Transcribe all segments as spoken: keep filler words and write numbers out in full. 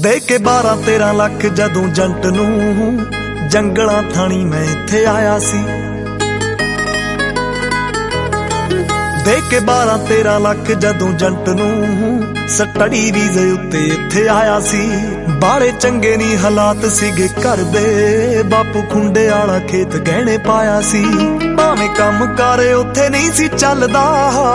दे के बारह तेरह लख जदों जंट नूं जंगलां थाणी मैं इत्थे आया सी। दे के बारह तेरह लख जदों जंट नूं स्टडी वीज़े उत्ते इत्थे आया सी। बाड़े चंगे नी हालात सीगे घर दे, बापू खुंडे आला खेत गहने पाया सी। भावें कम कारे उत्थे नहीं सी चलदा,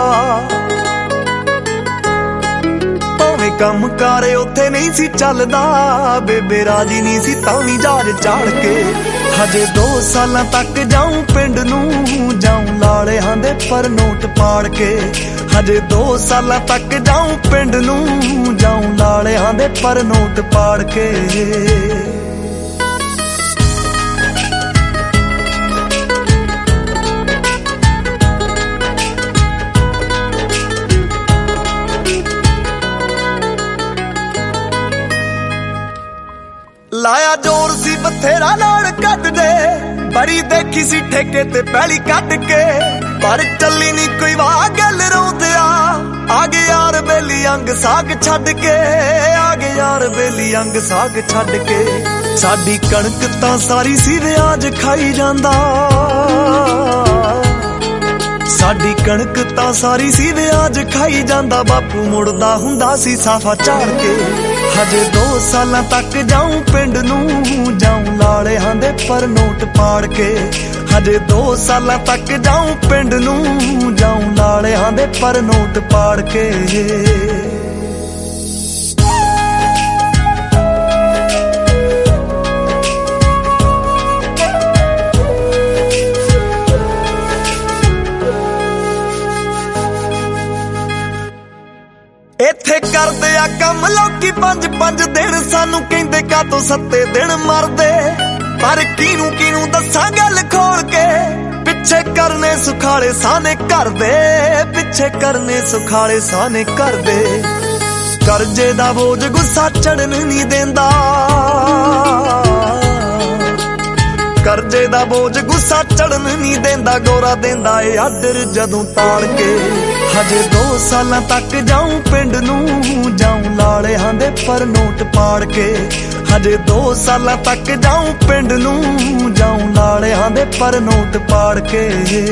कम कारे उत्थे नहीं सी चलदा, बेबे राजी नहीं सी तां वी जहाज चाड़ के। हजे दो सालां तक जाऊं पिंड नूं, जाऊं लाड़ियां दे पर नोट पाड़ के। हजे दो सालां तक जाऊं पिंड नूं, जाऊं लाड़ियां दे पर नोट पाड़ के। लाया जोर सी बथेरा नाल कट दे, बड़ी देखी सी ठेके ते पैली कट के। पर चली नी कोई वाह गल रोंदिया, आगे यार बेली अंग साग छड्ड के। आगे यार बेली अंग साग छड्ड के। साडी कणक तां सारी सी व्याज खाई जांदा, साडी कणक तां सारी सी व्याज खाई जांदा। बापू मुड़दा हुंदा सी साफा झाड़ के। हजे दो सालां तक जाऊं पिंड नूं, जाऊं लाड़ियां दे पर नोट पाड़ के। हजे दो सालां तक जाऊं पिंड नूं, जाऊं लाड़ियां दे पर नोट पाड़ के। इत्थे करदे आ कम लोकी पंज पंज दिन, सानू कहंदे कातों सत्ते दिन मरदे। पर किनू किनू दस्सां गल खोल के, पिछे करने सुखाले साने घर दे। पिछे करने सुखाले साने घर दे। करजे दा बोझ गुस्सा चढ़न नहीं देंदा, करजे दा बोझ गुस्सा चढ़न नहीं देंदा। गोरा देंदा ए आडर जदों ताड़ के। हजे दो सालां तक जाऊं पिंड नूं, जाऊं लाड़ियां दे पर नोट पाड़ के। हजे दो सालां तक जाऊं पिंड नूं, जाऊं लाड़ियां दे पर नोट पाड़ के।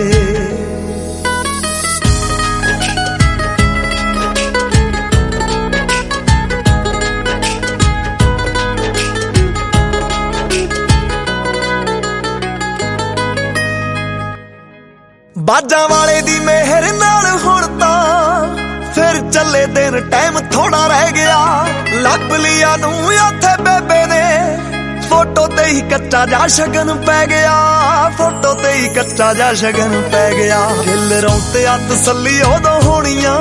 बाजां वाले दी मेहर नाल हुण तां फिर चले दिन, टाइम थोड़ा रह गया। लभ लिया नूं उत्थे बेबे ने, फोटो ते ही कच्चा जा शगन पै गया। फोटो ते ही कच्चा जा शगन पै गया। दिल रौंते आ तसल्ली उदों होणियां,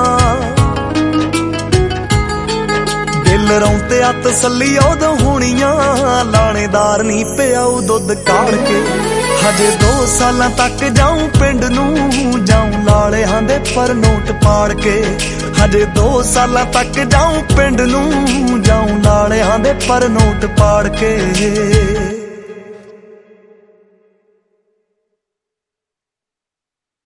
दिल रौंते आ तसल्ली उदों होणियां। लाणेदार नी पियाऊ दुध काड़ के। हजे दो सालां तक जाऊं पिंड नूं, जाऊं लाड़ियां दे पर नोट पाड़ के। हजे दो सालां तक जाऊं पिंड नूं, जाऊं लाड़ियां दे पर नोट पाड़ के।